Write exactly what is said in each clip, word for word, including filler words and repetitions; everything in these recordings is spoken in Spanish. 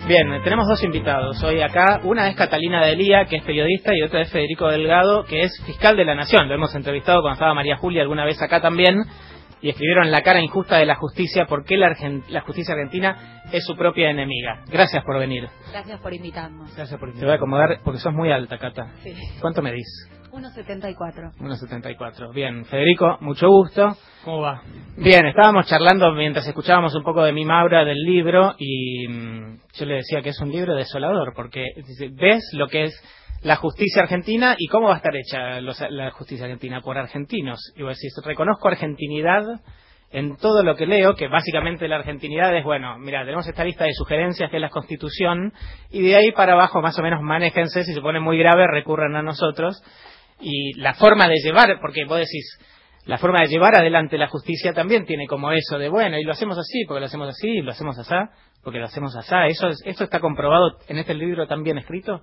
Bien, tenemos dos invitados hoy acá. Una es Catalina Delía, que es periodista, y otra es Federico Delgado, que es fiscal de la Nación. Lo hemos entrevistado cuando estaba María Julia alguna vez acá también, y escribieron La cara injusta de la justicia, por qué la, Argent la justicia argentina es su propia enemiga. Gracias por venir. Gracias por invitarnos. Gracias por invitarnos. Te voy a acomodar porque sos muy alta, Cata. Sí. ¿Cuánto medís? uno setenta y cuatro. uno setenta y cuatro. Bien, Federico, mucho gusto. ¿Cómo va? Bien, estábamos charlando mientras escuchábamos un poco de mi Maura del libro, y mmm, yo le decía que es un libro desolador, porque ves lo que es la justicia argentina y cómo va a estar hecha los, la justicia argentina por argentinos. Y vos decís, reconozco argentinidad en todo lo que leo, que básicamente la argentinidad es, bueno, mira, tenemos esta lista de sugerencias que es la Constitución, y de ahí para abajo más o menos manéjense, si se pone muy grave recurran a nosotros. Y la forma de llevar, porque vos decís, la forma de llevar adelante la justicia también tiene como eso de, bueno, y lo hacemos así, porque lo hacemos así, y lo hacemos asá, porque lo hacemos asá. ¿Eso es, ¿Esto está comprobado en este libro también escrito?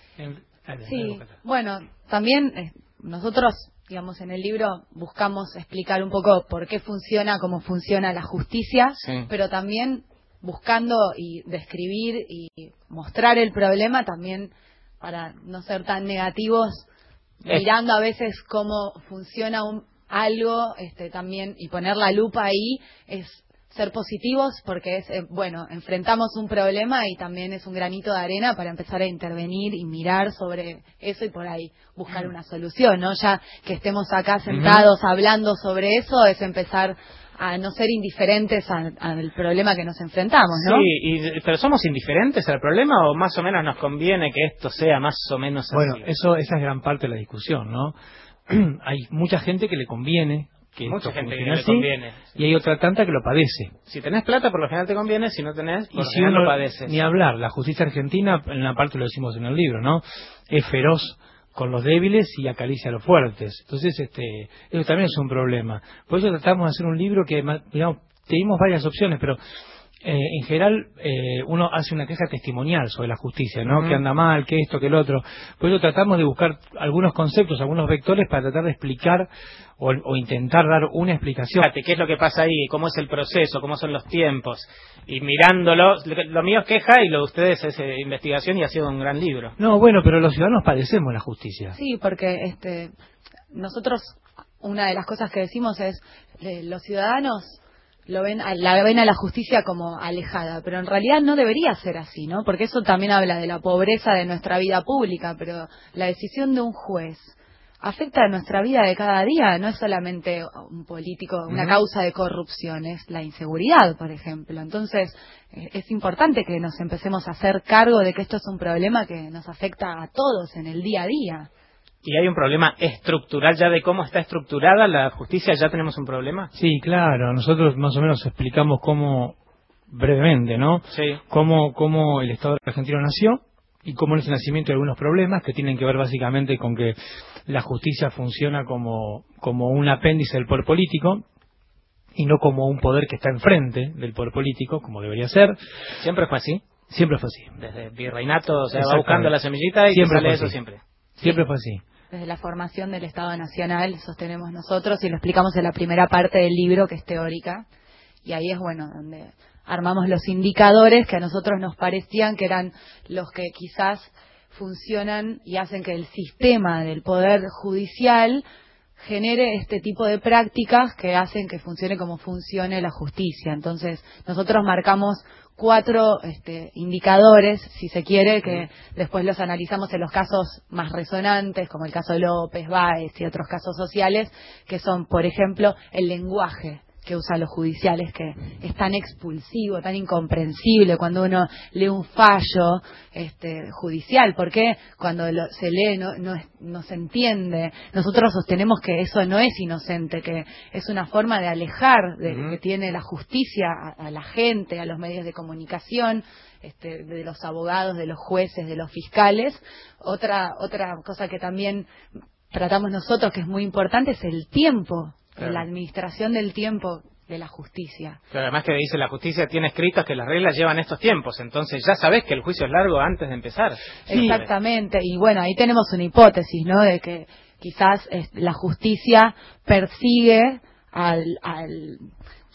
Sí, bueno, también eh, nosotros, digamos, en el libro buscamos explicar un poco por qué funciona, cómo funciona la justicia, sí, pero también buscando y describir y mostrar el problema también para no ser tan negativos, mirando a veces cómo funciona un, algo, este, también, y poner la lupa ahí, es ser positivos, porque es, eh, bueno, enfrentamos un problema y también es un granito de arena para empezar a intervenir y mirar sobre eso y por ahí buscar una solución, ¿no? Ya que estemos acá sentados uh-huh. hablando sobre eso, es empezar a no ser indiferentes al, al problema que nos enfrentamos, ¿no? Sí, y, pero ¿somos indiferentes al problema o más o menos nos conviene que esto sea más o menos así? Bueno, eso, esa es gran parte de la discusión, ¿no? Hay mucha gente que le conviene que mucha esto gente que así, le conviene, sí. Y hay otra tanta que lo padece. Si tenés plata, por lo general te conviene, si no tenés, por y lo si general uno, lo padeces. Ni hablar, la justicia argentina, en una parte lo decimos en el libro, ¿no? Es feroz con los débiles y acaricia a los fuertes. Entonces, este, eso también es un problema. Por eso tratamos de hacer un libro que, digamos, tenemos varias opciones, pero eh, en general eh, uno hace una queja testimonial sobre la justicia, ¿no? Uh-huh. Que anda mal, que esto, que el otro. Por eso tratamos de buscar algunos conceptos, algunos vectores para tratar de explicar o, o intentar dar una explicación. Fíjate, ¿qué es lo que pasa ahí? ¿Cómo es el proceso? ¿Cómo son los tiempos? Y mirándolo, lo, lo mío es queja y lo de ustedes es eh, investigación, y ha sido un gran libro. No, bueno, pero los ciudadanos padecemos la justicia. Sí, porque este, nosotros, una de las cosas que decimos es, eh, los ciudadanos lo ven a, la ven a la justicia como alejada, pero en realidad no debería ser así, ¿no? Porque eso también habla de la pobreza de nuestra vida pública, pero la decisión de un juez afecta a nuestra vida de cada día, no es solamente un político, una uh-huh. causa de corrupción, es la inseguridad, por ejemplo. Entonces, eh, es importante que nos empecemos a hacer cargo de que esto es un problema que nos afecta a todos en el día a día. ¿Y hay un problema estructural ya de cómo está estructurada la justicia? ¿Ya tenemos un problema? Sí, claro. Nosotros más o menos explicamos cómo, brevemente, ¿no? Sí. Cómo, cómo el Estado argentino nació y cómo es el nacimiento de algunos problemas que tienen que ver básicamente con que la justicia funciona como, como un apéndice del poder político y no como un poder que está enfrente del poder político, como debería ser. ¿Siempre fue así? Siempre fue así. Desde virreinato, o sea, va buscando la semillita y siempre sale fue eso así. siempre. Siempre fue así. Desde la formación del Estado Nacional sostenemos nosotros y lo explicamos en la primera parte del libro, que es teórica, y ahí es, bueno, donde armamos los indicadores que a nosotros nos parecían que eran los que quizás funcionan y hacen que el sistema del Poder Judicial genere este tipo de prácticas que hacen que funcione como funcione la justicia. Entonces, nosotros marcamos cuatro este, indicadores, si se quiere, que después los analizamos en los casos más resonantes, como el caso López, Báez y otros casos sociales, que son, por ejemplo, el lenguaje que usan los judiciales, que es tan expulsivo, tan incomprensible cuando uno lee un fallo este, judicial. ¿Por qué? Cuando lo, se lee no, no, no se entiende. Nosotros sostenemos que eso no es inocente, que es una forma de alejar de, uh-huh. que tiene la justicia a, a la gente, a los medios de comunicación, este, de los abogados, de los jueces, de los fiscales. Otra, otra cosa que también tratamos nosotros, que es muy importante, es el tiempo. Claro. La administración del tiempo de la justicia. Pero además que dice la justicia tiene escritos que las reglas llevan estos tiempos, entonces ya sabés que el juicio es largo antes de empezar. Sí. Exactamente, y bueno, ahí tenemos una hipótesis, ¿no? De que quizás eh, la justicia persigue al, al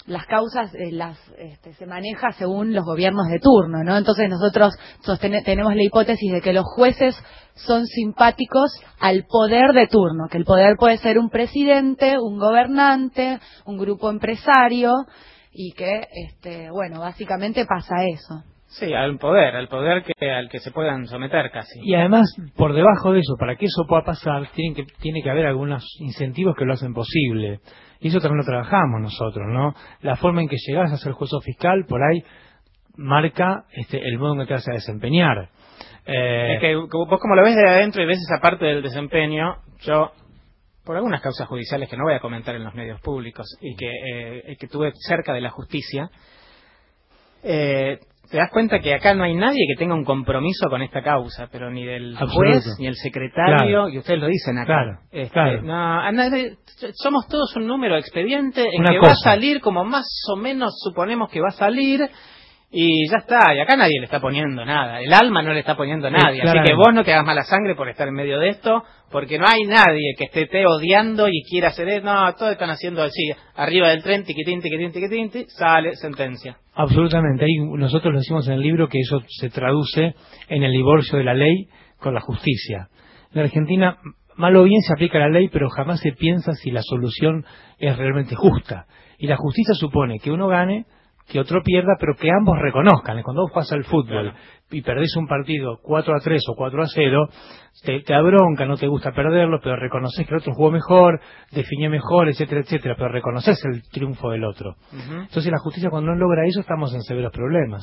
las causas eh, las este, se maneja según los gobiernos de turno, ¿no? Entonces nosotros sostene, tenemos la hipótesis de que los jueces son simpáticos al poder de turno, que el poder puede ser un presidente, un gobernante, un grupo empresario, y que, este, bueno, básicamente pasa eso. Sí, al poder, al poder que al que se puedan someter casi. Y además, por debajo de eso, para que eso pueda pasar, tienen que, tiene que haber algunos incentivos que lo hacen posible. Y eso también lo trabajamos nosotros, ¿no? La forma en que llegás a ser juez o fiscal, por ahí, marca este, el modo en que te vas a desempeñar. Eh, es que vos como lo ves de adentro y ves esa parte del desempeño, yo, por algunas causas judiciales que no voy a comentar en los medios públicos y que, eh, que tuve cerca de la justicia, eh, te das cuenta que acá no hay nadie que tenga un compromiso con esta causa, pero ni del juez, ni el secretario, claro. Y ustedes lo dicen acá. Claro, este, claro. No, a nadie, somos todos un número de expediente en Una que cosa. va a salir como más o menos suponemos que va a salir, y ya está, y acá nadie le está poniendo nada, el alma no le está poniendo a nadie, sí, así que vos no te hagas mala sangre por estar en medio de esto, porque no hay nadie que esté te odiando y quiera hacer eso, no, todos están haciendo así, arriba del tren, tiquitín, tiquitín, tiquitín, tiquitín, sale sentencia. Absolutamente, ahí nosotros lo decimos en el libro que eso se traduce en el divorcio de la ley con la justicia. En Argentina, mal o bien se aplica la ley, pero jamás se piensa si la solución es realmente justa. Y la justicia supone que uno gane, que otro pierda, pero que ambos reconozcan. Cuando vos juegas al fútbol, claro, y perdés un partido cuatro a tres o cuatro a cero, te, te abronca, no te gusta perderlo, pero reconoces que el otro jugó mejor, definió mejor, etcétera, etcétera, pero reconoces el triunfo del otro. Uh-huh. Entonces la justicia, cuando no logra eso, estamos en severos problemas.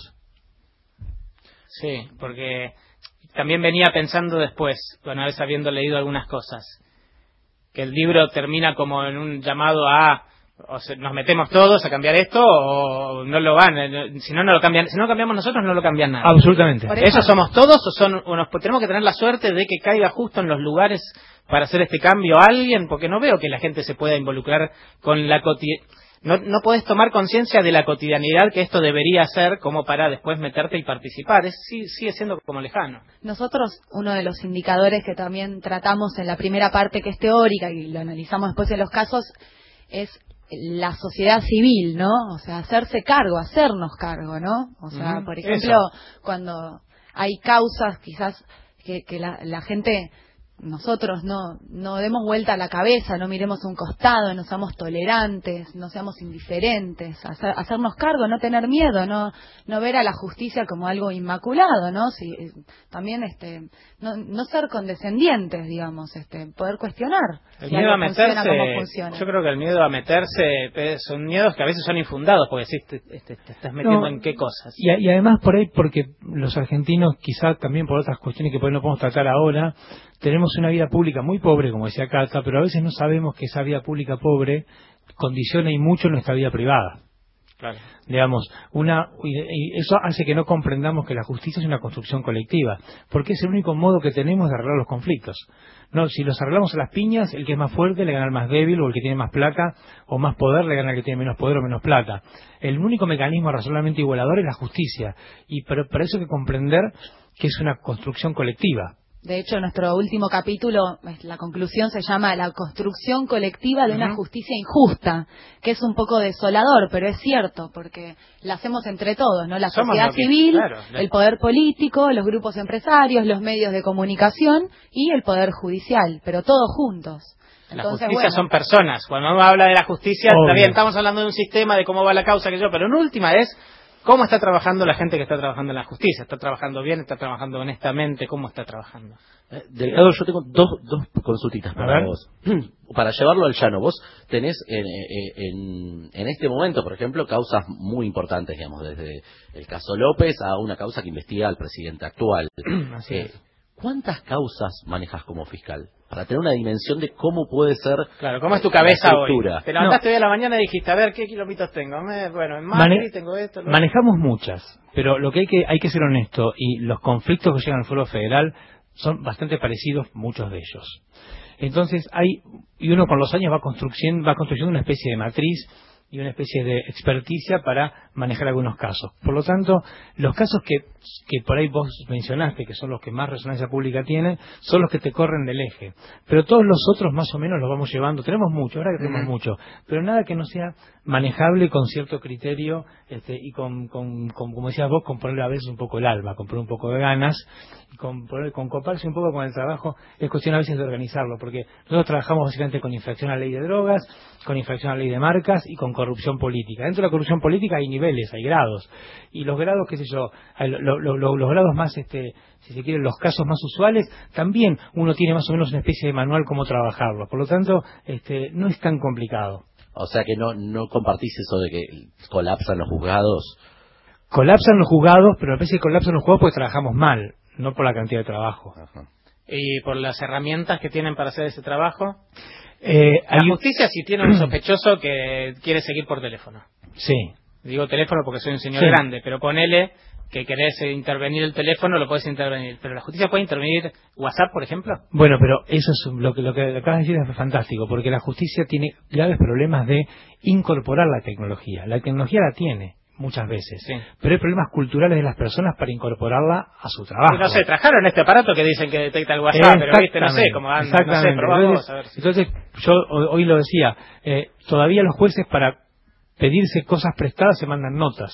Sí, porque también venía pensando después, una vez habiendo leído algunas cosas, que el libro termina como en un llamado a o se, nos metemos todos a cambiar esto o no lo van, si no no lo cambian, si no lo cambiamos nosotros no lo cambian nada. Absolutamente. ¿Eso somos todos o son o nos tenemos que tener la suerte de que caiga justo en los lugares para hacer este cambio a alguien? Porque no veo que la gente se pueda involucrar con la cotidianidad. No, no podés tomar conciencia de la cotidianidad que esto debería ser como para después meterte y participar. Es, sí, sigue siendo como lejano. Nosotros, uno de los indicadores que también tratamos en la primera parte, que es teórica, y lo analizamos después en los casos, es la sociedad civil, ¿no? O sea, hacerse cargo, hacernos cargo, ¿no? O sea, uh-huh. por ejemplo, Eso. cuando hay causas quizás que, que la, la gente, nosotros no no demos vuelta a la cabeza, no miremos un costado, no seamos tolerantes, no seamos indiferentes, hacer, hacernos cargo, no tener miedo, no no ver a la justicia como algo inmaculado, ¿no? Si, también este no, no ser condescendientes, digamos, este poder cuestionar. El si miedo a meterse, cómo funciona. Yo creo que el miedo a meterse eh, son miedos que a veces son infundados, porque si te, te, te estás metiendo no, en qué cosas. Y, y además por ahí, porque los argentinos, quizás también por otras cuestiones que por ahí no podemos tratar ahora, tenemos una vida pública muy pobre, como decía Cata, pero a veces no sabemos que esa vida pública pobre condiciona y mucho nuestra vida privada. Claro. Digamos, una y eso hace que no comprendamos que la justicia es una construcción colectiva, porque es el único modo que tenemos de arreglar los conflictos. No, si los arreglamos a las piñas, el que es más fuerte le gana al más débil, o el que tiene más plata o más poder le gana al que tiene menos poder o menos plata. El único mecanismo razonablemente igualador es la justicia, y pero para eso hay que comprender que es una construcción colectiva. De hecho, nuestro último capítulo, la conclusión se llama La construcción colectiva de uh-huh. una justicia injusta, que es un poco desolador, pero es cierto, porque la hacemos entre todos, ¿no? La Somos sociedad que, civil, claro, el poder político, los grupos empresarios, los medios de comunicación y el poder judicial, pero todos juntos. La Entonces, justicia bueno, son personas. Cuando uno habla de la justicia, está bien, estamos hablando de un sistema, de cómo va la causa, que yo, pero en última es ¿cómo está trabajando la gente que está trabajando en la justicia? ¿Está trabajando bien? ¿Está trabajando honestamente? ¿Cómo está trabajando? Eh, Delgado, yo tengo dos, dos consultitas para vos. Para llevarlo al llano, vos tenés en, en, en este momento, por ejemplo, causas muy importantes, digamos, desde el caso López a una causa que investiga al presidente actual. Así eh, es. ¿Cuántas causas manejas como fiscal? Para tener una dimensión de cómo puede ser. Claro, ¿cómo es tu cabeza hoy? Te levantaste no. hoy a la mañana y dijiste, a ver, ¿qué kilómetros tengo? Me, bueno, en Madrid Mane tengo esto. Lo manejamos muchas, pero lo que hay que hay que ser honesto, y los conflictos que llegan al Foro Federal son bastante parecidos, muchos de ellos. Entonces, hay y uno con los años va construyendo, va construyendo una especie de matriz y una especie de experticia para manejar algunos casos. Por lo tanto, los casos que, que por ahí vos mencionaste, que son los que más resonancia pública tienen, son los que te corren del eje. Pero todos los otros más o menos los vamos llevando. Tenemos mucho, ahora que tenemos uh-huh. mucho, pero nada que no sea manejable con cierto criterio este, y con, con, con, como decías vos, con ponerle a veces un poco el alma, con poner un poco de ganas, y con, poner, con coparse un poco con el trabajo. Es cuestión a veces de organizarlo, porque nosotros trabajamos básicamente con infracción a la ley de drogas, con infracción a la ley de marcas y con corrupción política. Dentro de la corrupción política hay niveles, hay grados, y los grados, qué sé yo, lo, lo, lo, los grados más, este, si se quieren, los casos más usuales, también uno tiene más o menos una especie de manual cómo trabajarlo. Por lo tanto, este, no es tan complicado. O sea que no, no compartís eso de que colapsan los juzgados. Colapsan los juzgados, pero a veces colapsan los juzgados porque trabajamos mal, no por la cantidad de trabajo. Ajá. ¿Y por las herramientas que tienen para hacer ese trabajo? Eh, la hay... justicia si tiene un sospechoso que quiere seguir por teléfono. Sí. Digo teléfono porque soy un señor sí. grande, pero ponele que querés intervenir el teléfono, lo podés intervenir. Pero la justicia puede intervenir WhatsApp, por ejemplo. Bueno, pero eso es lo que, lo que acabas de decir es fantástico, porque la justicia tiene graves problemas de incorporar la tecnología. La tecnología la tiene muchas veces, sí. pero hay problemas culturales de las personas para incorporarla a su trabajo. Y no sé, trajeron este aparato que dicen que detecta el WhatsApp, pero viste, no sé cómo anda, no sé, probamos, entonces, a ver si... entonces, yo hoy lo decía, eh, todavía los jueces para pedirse cosas prestadas se mandan notas,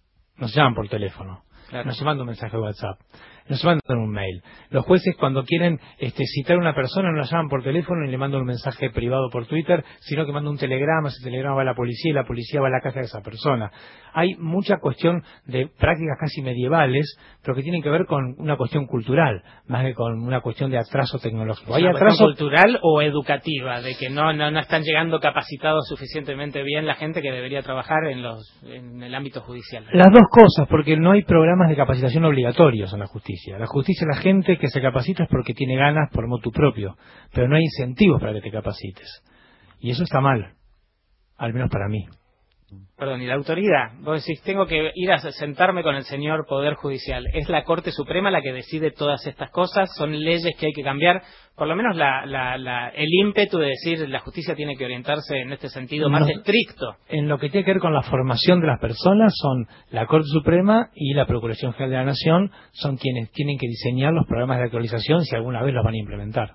no se llaman por teléfono, claro. No se manda un mensaje de WhatsApp, no se mandan un mail. Los jueces cuando quieren este, citar a una persona no la llaman por teléfono ni le mandan un mensaje privado por Twitter, sino que mandan un telegrama, ese telegrama va a la policía y la policía va a la casa de esa persona. Hay mucha cuestión de prácticas casi medievales, pero que tienen que ver con una cuestión cultural, más que con una cuestión de atraso tecnológico. ¿Hay atraso cuestión cultural o educativa? De que no, no, no están llegando capacitados suficientemente bien la gente que debería trabajar en, los, en el ámbito judicial. Las dos cosas, porque no hay programas de capacitación obligatorios en la justicia. La justicia, la gente que se capacita es porque tiene ganas por motu propio, pero no hay incentivos para que te capacites. Y eso está mal, al menos para mí. Perdón, ¿y la autoridad? Vos decís, tengo que ir a sentarme con el señor Poder Judicial. ¿Es la Corte Suprema la que decide todas estas cosas? ¿Son leyes que hay que cambiar? Por lo menos la, la, la, el ímpetu de decir la justicia tiene que orientarse en este sentido más no, estricto. En lo que tiene que ver con la formación de las personas son la Corte Suprema y la Procuración General de la Nación, son quienes tienen que diseñar los programas de actualización si alguna vez los van a implementar.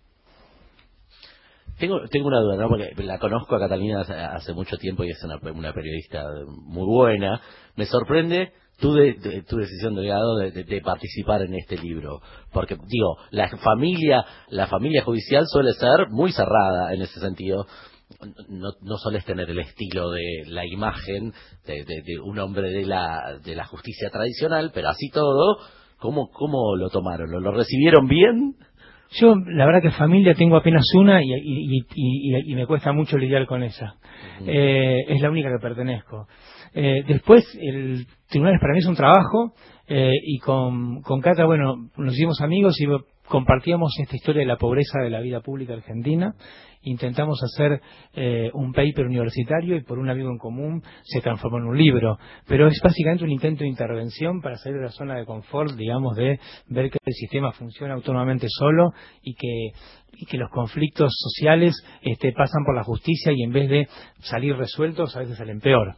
Tengo, tengo una duda, ¿no? Porque la conozco a Catalina hace, hace mucho tiempo y es una, una periodista muy buena. Me sorprende tu, de, de, tu decisión, Delgado, de, de, de participar en este libro. Porque, digo, la familia, la familia judicial suele ser muy cerrada en ese sentido. No, no sueles tener el estilo de la imagen de, de, de un hombre de la, de la justicia tradicional, pero así todo, ¿cómo, cómo lo tomaron? ¿Lo, lo recibieron bien? Yo, la verdad que familia tengo apenas una y, y, y, y, y me cuesta mucho lidiar con esa. Uh-huh. Eh, es la única que pertenezco. Eh, después, el tribunal para mí es un trabajo eh, y con, con Cata, bueno, nos hicimos amigos y compartíamos esta historia de la pobreza de la vida pública argentina. Intentamos hacer eh, un paper universitario y por un amigo en común se transformó en un libro. Pero es básicamente un intento de intervención para salir de la zona de confort, digamos, de ver que el sistema funciona autónomamente solo y que, y que los conflictos sociales este, pasan por la justicia y en vez de salir resueltos a veces salen peor.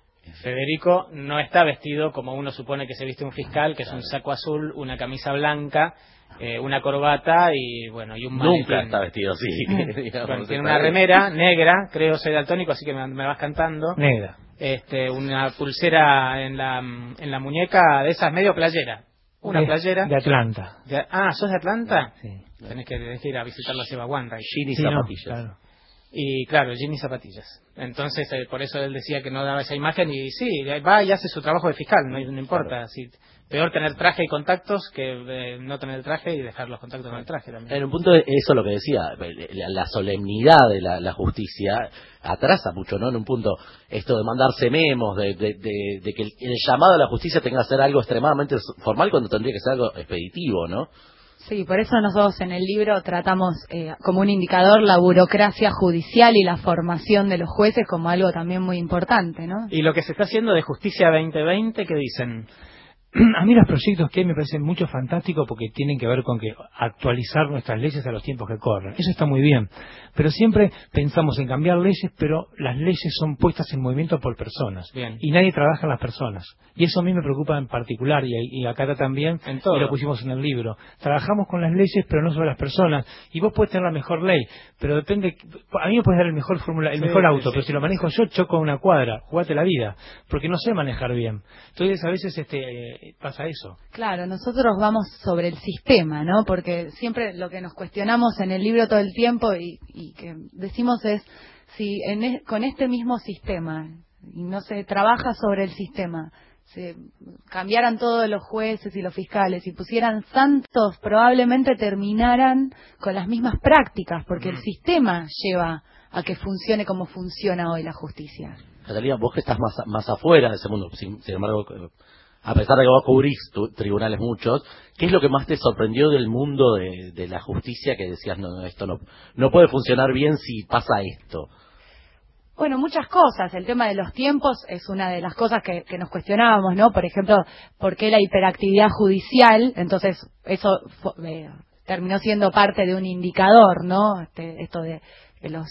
Federico no está vestido como uno supone que se viste un fiscal, que es un saco azul, una camisa blanca, eh, una corbata y bueno y un maletín. Nunca está vestido así. Digamos, bueno, tiene una remera negra, creo soy daltónico, así que me, me vas cantando. Negra. Este, una pulsera en la en la muñeca de esas medio playera. Una de, playera. De Atlanta. De, ah, ¿sos de Atlanta? Sí. Tenés que, tenés que ir a visitar la Seba One, Jean y sí, zapatillas. No, claro. Y claro, jean y zapatillas. Entonces, eh, por eso él decía que no daba esa imagen y sí, va y hace su trabajo de fiscal, no, no importa. Claro. Si, peor tener traje y contactos que eh, no tener el traje y dejar los contactos con el traje también. En un punto, eso es lo que decía, la, la solemnidad de la, la justicia atrasa mucho, ¿no? En un punto, esto de mandarse memos, de, de, de, de que el, el llamado a la justicia tenga que ser algo extremadamente formal cuando tendría que ser algo expeditivo, ¿no? Sí, por eso nosotros en el libro tratamos eh, como un indicador la burocracia judicial y la formación de los jueces como algo también muy importante, ¿no? Y lo que se está haciendo de Justicia veinte veinte, ¿qué dicen? a mí los proyectos que hay me parecen mucho fantásticos porque tienen que ver con que actualizar nuestras leyes a los tiempos que corren. Eso está muy bien. Pero siempre pensamos en cambiar leyes, pero las leyes son puestas en movimiento por personas. Bien. Y nadie trabaja en las personas. Y eso a mí me preocupa en particular, y, y acá también, en todo. Y lo pusimos en el libro. Trabajamos con las leyes, pero no sobre las personas. Y vos puedes tener la mejor ley, pero depende... A mí me puedes dar el mejor fórmula, el sí, mejor auto, sí, pero sí, si lo manejo yo, choco una cuadra. Jugate la vida. Porque no sé manejar bien. Entonces, a veces este pasa eso. Claro, nosotros vamos sobre el sistema, ¿no? Porque siempre lo que nos cuestionamos en el libro todo el tiempo y, y que decimos es si en es, con este mismo sistema y no se trabaja sobre el sistema, se cambiaran todos los jueces y los fiscales y pusieran santos, probablemente terminaran con las mismas prácticas, porque el sistema lleva a que funcione como funciona hoy la justicia. Catalina, vos que estás más, más afuera de ese mundo, sin, sin embargo, a pesar de que vos cubrís tu, tribunales muchos, ¿qué es lo que más te sorprendió del mundo de, de la justicia que decías, no, esto no, no puede funcionar bien si pasa esto? Bueno, muchas cosas. El tema de los tiempos es una de las cosas que, que nos cuestionábamos, ¿no? Por ejemplo, ¿por qué la hiperactividad judicial? Entonces, eso fue, eh, terminó siendo parte de un indicador, ¿no? Este, esto de, de los...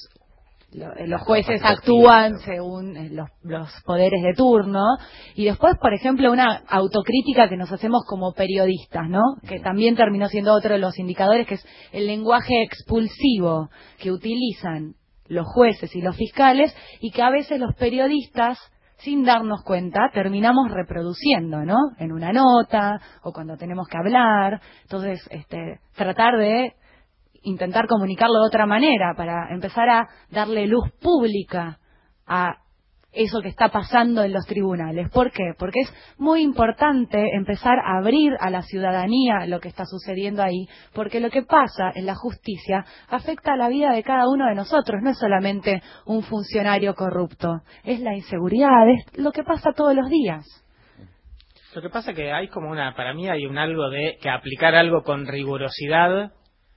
los jueces actúan según los, los poderes de turno, y después, por ejemplo, una autocrítica que nos hacemos como periodistas, ¿no? Que también terminó siendo otro de los indicadores, que es el lenguaje expulsivo que utilizan los jueces y los fiscales, y que a veces los periodistas, sin darnos cuenta, terminamos reproduciendo, ¿no? En una nota o cuando tenemos que hablar. Entonces, este, tratar de intentar comunicarlo de otra manera para empezar a darle luz pública a eso que está pasando en los tribunales. ¿Por qué? Porque es muy importante empezar a abrir a la ciudadanía lo que está sucediendo ahí, porque lo que pasa en la justicia afecta a la vida de cada uno de nosotros, no es solamente un funcionario corrupto, es la inseguridad, es lo que pasa todos los días. Lo que pasa que hay como una, para mí hay un algo de que aplicar algo con rigurosidad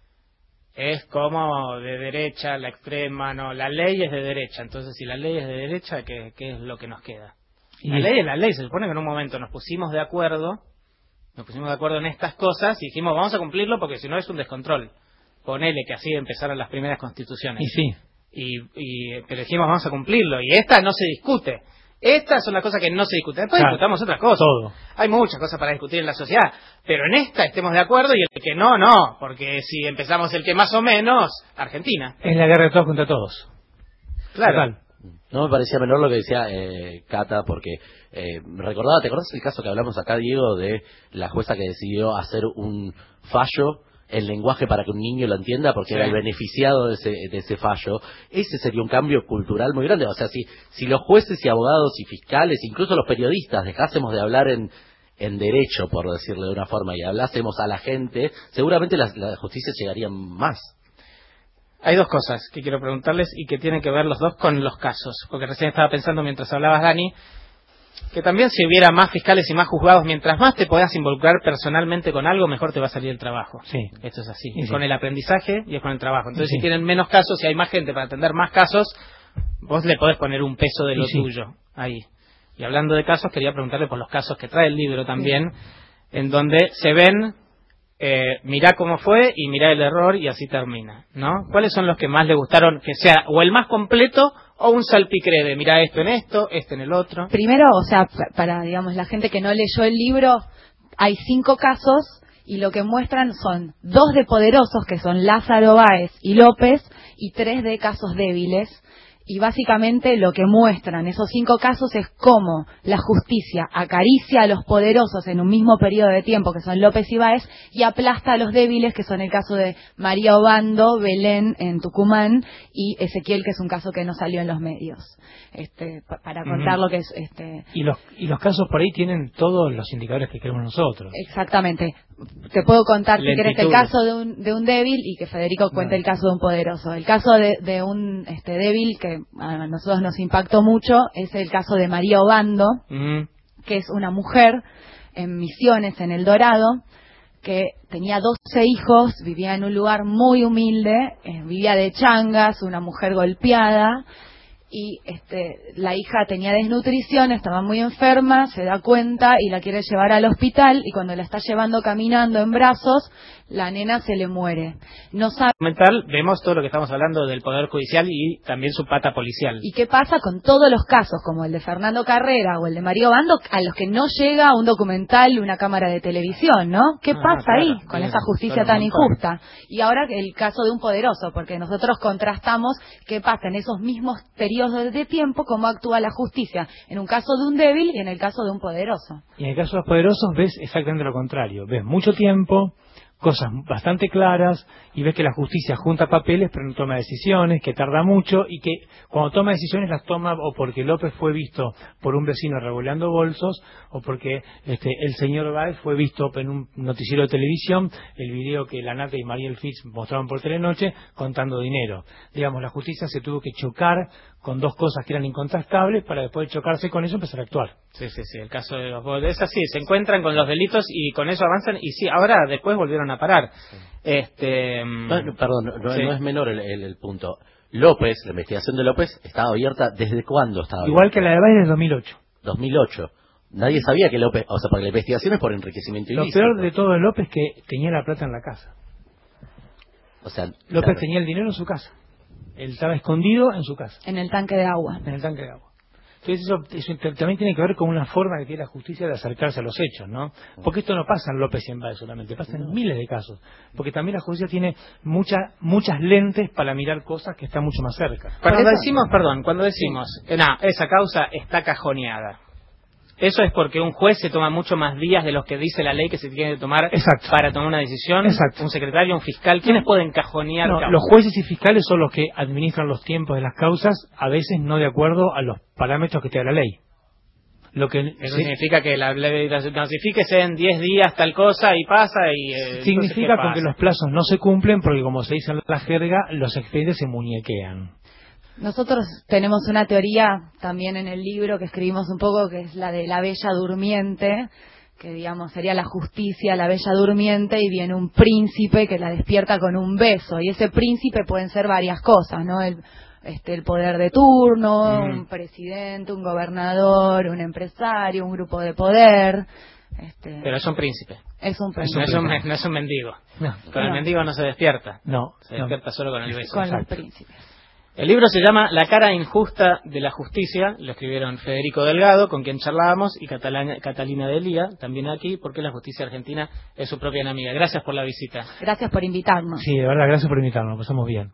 es como de derecha, la extrema, no, la ley es de derecha, entonces si la ley es de derecha, ¿qué, qué es lo que nos queda? Y la ley es la ley, se supone que en un momento nos pusimos de acuerdo, nos pusimos de acuerdo en estas cosas y dijimos vamos a cumplirlo porque si no es un descontrol. Ponele que así empezaron las primeras constituciones. Y sí. Y, y, pero dijimos vamos a cumplirlo y esta no se discute. Estas son las cosas que no se discuten. Después claro, discutamos otras cosas. Todo. Hay muchas cosas para discutir en la sociedad. Pero en esta estemos de acuerdo y el que no, no. Porque si empezamos el que más o menos, Argentina. Es la guerra de todos contra todos. Claro. Total. No me parecía menor lo que decía eh, Cata, porque eh, recordaba, ¿te acordás el caso que hablamos acá, Diego, de la jueza que decidió hacer un fallo el lenguaje para que un niño lo entienda porque sí. Era el beneficiado de ese, de ese fallo? Ese sería un cambio cultural muy grande. O sea, si, si los jueces y abogados y fiscales, incluso los periodistas, dejásemos de hablar en, en derecho, por decirlo de una forma, y hablásemos a la gente, seguramente la, la justicia llegaría más. Hay dos cosas que quiero preguntarles y que tienen que ver los dos con los casos, porque recién estaba pensando mientras hablabas, Dani, que también si hubiera más fiscales y más juzgados, mientras más te puedas involucrar personalmente con algo, mejor te va a salir el trabajo. Sí. Esto es así. Sí, es con sí. el aprendizaje y es con el trabajo. Entonces, sí. si tienen menos casos y hay más gente para atender más casos, vos le podés poner un peso de lo sí. tuyo ahí. Y hablando de casos, quería preguntarle por los casos que trae el libro también, sí. en donde se ven, eh, mirá cómo fue y mirá el error y así termina, ¿no? ¿Cuáles son los que más le gustaron que sea o el más completo o un salpicré de mira esto en esto, este en el otro? Primero, o sea, para, digamos, la gente que no leyó el libro, hay cinco casos y lo que muestran son dos de poderosos, que son Lázaro Báez y López, y tres de casos débiles. Y básicamente lo que muestran esos cinco casos es cómo la justicia acaricia a los poderosos en un mismo periodo de tiempo, que son López y Báez, y aplasta a los débiles, que son el caso de María Obando, Belén en Tucumán, y Ezequiel, que es un caso que no salió en los medios. Este, para contar uh-huh. lo que es... este y los y los casos por ahí tienen todos los indicadores que queremos nosotros. Exactamente. Te puedo contar, Lentitud. si querés, el caso de un, de un débil y que Federico cuente no. el caso de un poderoso. El caso de, de un este débil que a nosotros nos impactó mucho es el caso de María Obando, uh-huh. que es una mujer en Misiones, en El Dorado, que tenía doce hijos, vivía en un lugar muy humilde, eh, vivía de changas, una mujer golpeada, y este, la hija tenía desnutrición, estaba muy enferma, se da cuenta y la quiere llevar al hospital, y cuando la está llevando caminando en brazos, la nena se le muere. No sabe. Vemos todo lo que estamos hablando del Poder Judicial y también su pata policial. ¿Y qué pasa con todos los casos, como el de Fernando Carrera o el de Mario Bando, a los que no llega un documental, una cámara de televisión, ¿no? ¿Qué ah, pasa claro, ahí con esa justicia tan injusta? Y ahora el caso de un poderoso, porque nosotros contrastamos qué pasa en esos mismos periodos de tiempo, cómo actúa la justicia en un caso de un débil y en el caso de un poderoso. Y en el caso de los poderosos ves exactamente lo contrario, ves mucho tiempo, cosas bastante claras, y ves que la justicia junta papeles pero no toma decisiones, que tarda mucho, y que cuando toma decisiones las toma o porque López fue visto por un vecino revoleando bolsos, o porque este, el señor Báez fue visto en un noticiero de televisión, el video que Lanata y Mariel Fitz mostraban por Telenoche, contando dinero. Digamos, la justicia se tuvo que chocar con dos cosas que eran incontrastables para después de chocarse con eso empezar a actuar. Sí, sí, sí, el caso de los es así, se encuentran con los delitos y con eso avanzan, y sí, ahora después volvieron a parar. Sí. Este, no, no, perdón, no, sí. no es menor el, el, el punto. López, la investigación de López estaba abierta, ¿desde cuándo estaba Igual abierta? que la de Báez desde dos mil ocho. dos mil ocho. Nadie sabía que López, o sea, porque la investigación es por enriquecimiento ilícito. Lo peor de todo de López es que tenía la plata en la casa. O sea, López claro. tenía el dinero en su casa. Él estaba escondido en su casa. En el tanque de agua. En el tanque de agua. Entonces eso, eso también tiene que ver con una forma que tiene la justicia de acercarse a los hechos, ¿no? Porque esto no pasa en López y en Báez solamente, pasa en no. miles de casos. Porque también la justicia tiene mucha, muchas lentes para mirar cosas que están mucho más cerca. Cuando decimos, perdón, cuando decimos, sí. no, esa causa está cajoneada, eso es porque un juez se toma mucho más días de los que dice la ley que se tiene que tomar Exacto. para tomar una decisión. Exacto. Un secretario, un fiscal, ¿quiénes pueden cajonear no, causas? Los jueces y fiscales son los que administran los tiempos de las causas, a veces no de acuerdo a los parámetros que te da la ley. Lo que eso sí, significa que la ley clasifique en diez días tal cosa y pasa y eh, significa porque los plazos no se cumplen, porque como se dice en la jerga, los expedientes se muñequean. Nosotros tenemos una teoría también en el libro que escribimos un poco, que es la de la Bella Durmiente, que digamos sería la justicia, la Bella Durmiente, y viene un príncipe que la despierta con un beso, y ese príncipe pueden ser varias cosas, ¿no? El, este, el poder de turno, mm. un presidente, un gobernador, un empresario, un grupo de poder. Este, Pero es un príncipe. Es un príncipe. No es un, no es un mendigo. No. Con no. el mendigo no se despierta. No. Se despierta no. solo con el beso. Con Exacto. los príncipes. El libro se llama La cara injusta de la justicia, lo escribieron Federico Delgado, con quien charlábamos, y Catalina, Catalina Delia, también aquí, porque la justicia argentina es su propia enemiga. Gracias por la visita. Gracias por invitarnos. Sí, de verdad, gracias por invitarnos, pasamos bien.